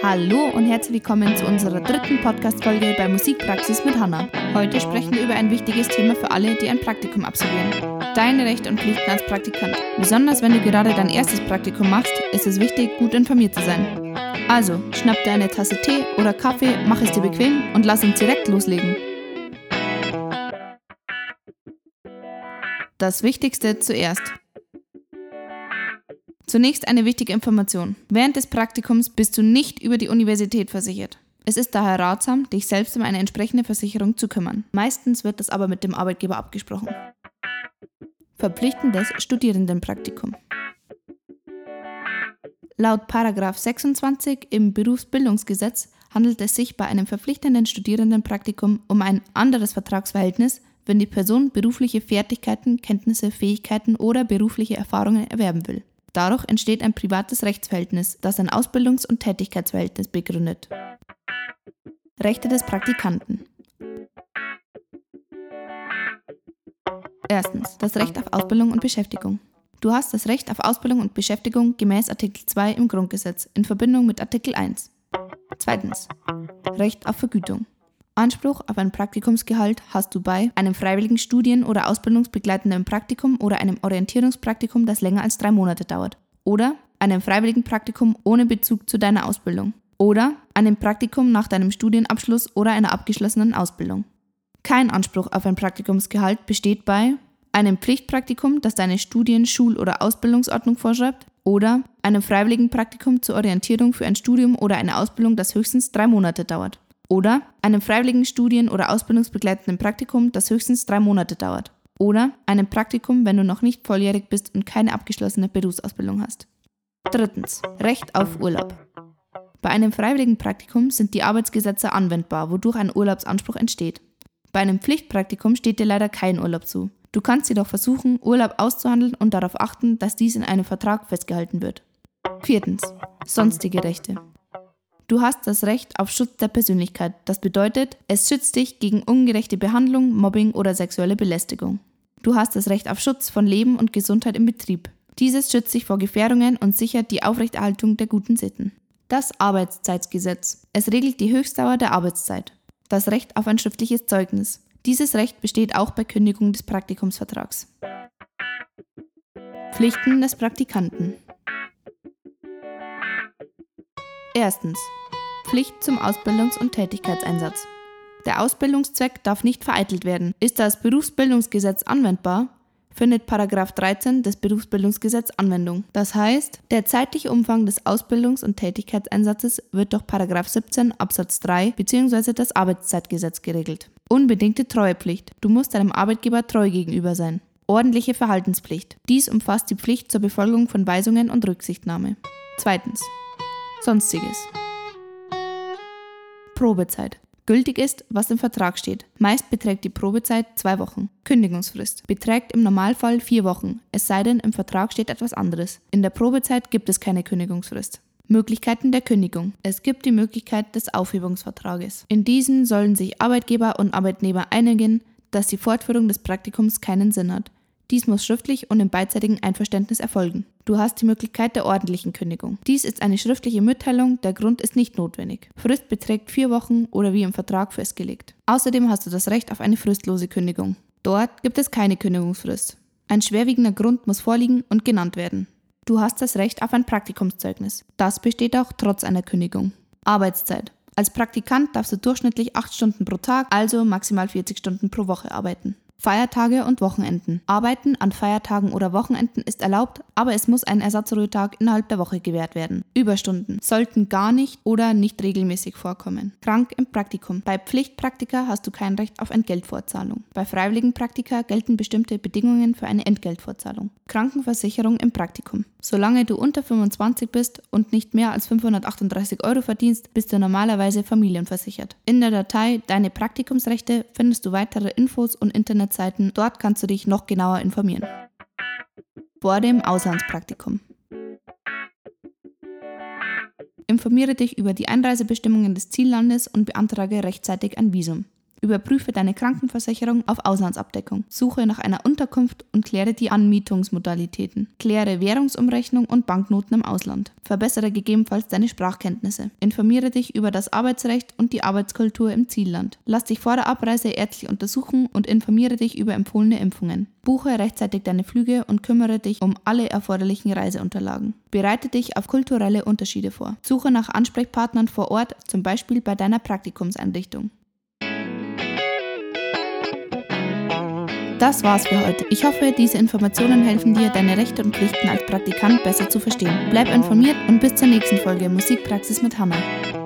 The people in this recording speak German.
Hallo und herzlich willkommen zu unserer dritten Podcast-Folge bei Musikpraxis mit Hannah. Heute sprechen wir über ein wichtiges Thema für alle, die ein Praktikum absolvieren. Deine Rechte und Pflichten als Praktikant. Besonders wenn du gerade dein erstes Praktikum machst, ist es wichtig, gut informiert zu sein. Also, schnapp dir eine Tasse Tee oder Kaffee, mach es dir bequem und lass uns direkt loslegen. Das Wichtigste zuerst. Zunächst eine wichtige Information. Während des Praktikums bist du nicht über die Universität versichert. Es ist daher ratsam, dich selbst um eine entsprechende Versicherung zu kümmern. Meistens wird das aber mit dem Arbeitgeber abgesprochen. Verpflichtendes Studierendenpraktikum. Laut § 26 im Berufsbildungsgesetz handelt es sich bei einem verpflichtenden Studierendenpraktikum um ein anderes Vertragsverhältnis, wenn die Person berufliche Fertigkeiten, Kenntnisse, Fähigkeiten oder berufliche Erfahrungen erwerben will. Dadurch entsteht ein privates Rechtsverhältnis, das ein Ausbildungs- und Tätigkeitsverhältnis begründet. Rechte des Praktikanten. Erstens, das Recht auf Ausbildung und Beschäftigung. Du hast das Recht auf Ausbildung und Beschäftigung gemäß Artikel 2 im Grundgesetz in Verbindung mit Artikel 1. Zweitens, Recht auf Vergütung. Anspruch auf ein Praktikumsgehalt hast du bei einem freiwilligen Studien- oder ausbildungsbegleitenden Praktikum oder einem Orientierungspraktikum, das länger als 3 Monate dauert. Oder einem freiwilligen Praktikum ohne Bezug zu deiner Ausbildung. Oder einem Praktikum nach deinem Studienabschluss oder einer abgeschlossenen Ausbildung. Kein Anspruch auf ein Praktikumsgehalt besteht bei einem Pflichtpraktikum, das deine Studien-, Schul- oder Ausbildungsordnung vorschreibt. Oder einem freiwilligen Praktikum zur Orientierung für ein Studium oder eine Ausbildung, das höchstens 3 Monate dauert. Oder einem freiwilligen Studien- oder ausbildungsbegleitenden Praktikum, das höchstens 3 Monate dauert. Oder einem Praktikum, wenn du noch nicht volljährig bist und keine abgeschlossene Berufsausbildung hast. Drittens, Recht auf Urlaub. Bei einem freiwilligen Praktikum sind die Arbeitsgesetze anwendbar, wodurch ein Urlaubsanspruch entsteht. Bei einem Pflichtpraktikum steht dir leider kein Urlaub zu. Du kannst jedoch versuchen, Urlaub auszuhandeln und darauf achten, dass dies in einem Vertrag festgehalten wird. Viertens, sonstige Rechte. Du hast das Recht auf Schutz der Persönlichkeit. Das bedeutet, es schützt dich gegen ungerechte Behandlung, Mobbing oder sexuelle Belästigung. Du hast das Recht auf Schutz von Leben und Gesundheit im Betrieb. Dieses schützt dich vor Gefährdungen und sichert die Aufrechterhaltung der guten Sitten. Das Arbeitszeitgesetz. Es regelt die Höchstdauer der Arbeitszeit. Das Recht auf ein schriftliches Zeugnis. Dieses Recht besteht auch bei Kündigung des Praktikumsvertrags. Pflichten des Praktikanten. Erstens. Pflicht zum Ausbildungs- und Tätigkeitseinsatz. Der Ausbildungszweck darf nicht vereitelt werden. Ist das Berufsbildungsgesetz anwendbar, findet § 13 des Berufsbildungsgesetzes Anwendung. Das heißt, der zeitliche Umfang des Ausbildungs- und Tätigkeitseinsatzes wird durch § 17 Absatz 3 bzw. das Arbeitszeitgesetz geregelt. Unbedingte Treuepflicht. Du musst deinem Arbeitgeber treu gegenüber sein. Ordentliche Verhaltenspflicht. Dies umfasst die Pflicht zur Befolgung von Weisungen und Rücksichtnahme. Zweitens. Sonstiges. Probezeit. Gültig ist, was im Vertrag steht. Meist beträgt die Probezeit 2 Wochen. Kündigungsfrist. Beträgt im Normalfall 4 Wochen, es sei denn, im Vertrag steht etwas anderes. In der Probezeit gibt es keine Kündigungsfrist. Möglichkeiten der Kündigung. Es gibt die Möglichkeit des Aufhebungsvertrages. In diesen sollen sich Arbeitgeber und Arbeitnehmer einigen, dass die Fortführung des Praktikums keinen Sinn hat. Dies muss schriftlich und im beidseitigen Einverständnis erfolgen. Du hast die Möglichkeit der ordentlichen Kündigung. Dies ist eine schriftliche Mitteilung, der Grund ist nicht notwendig. Frist beträgt 4 Wochen oder wie im Vertrag festgelegt. Außerdem hast du das Recht auf eine fristlose Kündigung. Dort gibt es keine Kündigungsfrist. Ein schwerwiegender Grund muss vorliegen und genannt werden. Du hast das Recht auf ein Praktikumszeugnis. Das besteht auch trotz einer Kündigung. Arbeitszeit. Als Praktikant darfst du durchschnittlich 8 Stunden pro Tag, also maximal 40 Stunden pro Woche arbeiten. Feiertage und Wochenenden. Arbeiten an Feiertagen oder Wochenenden ist erlaubt, aber es muss ein Ersatzruhetag innerhalb der Woche gewährt werden. Überstunden sollten gar nicht oder nicht regelmäßig vorkommen. Krank im Praktikum. Bei Pflichtpraktika hast du kein Recht auf Entgeltfortzahlung. Bei freiwilligen Praktika gelten bestimmte Bedingungen für eine Entgeltfortzahlung. Krankenversicherung im Praktikum. Solange du unter 25 bist und nicht mehr als 538 € verdienst, bist du normalerweise familienversichert. In der Datei Deine Praktikumsrechte findest du weitere Infos und Internetseiten. Dort kannst du dich noch genauer informieren. Vor dem Auslandspraktikum. Informiere dich über die Einreisebestimmungen des Ziellandes und beantrage rechtzeitig ein Visum. Überprüfe deine Krankenversicherung auf Auslandsabdeckung. Suche nach einer Unterkunft und kläre die Anmietungsmodalitäten. Kläre Währungsumrechnung und Banknoten im Ausland. Verbessere gegebenenfalls deine Sprachkenntnisse. Informiere dich über das Arbeitsrecht und die Arbeitskultur im Zielland. Lass dich vor der Abreise ärztlich untersuchen und informiere dich über empfohlene Impfungen. Buche rechtzeitig deine Flüge und kümmere dich um alle erforderlichen Reiseunterlagen. Bereite dich auf kulturelle Unterschiede vor. Suche nach Ansprechpartnern vor Ort, zum Beispiel bei deiner Praktikumseinrichtung. Das war's für heute. Ich hoffe, diese Informationen helfen dir, deine Rechte und Pflichten als Praktikant besser zu verstehen. Bleib informiert und bis zur nächsten Folge Musikpraxis mit Hammer.